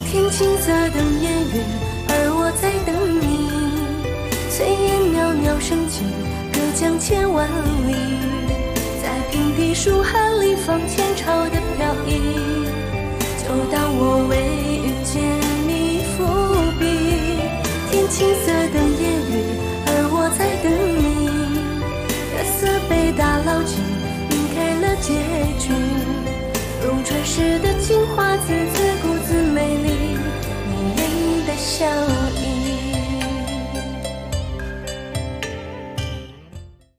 天青色等烟雨，而我在等你。炊烟袅袅升起，隔江千万里，在平地书汉里放前朝的飘逸。就当我未遇见你伏笔，天青色等烟雨，而我在等你。月色被打捞尽，晕开了结局，龙转世的情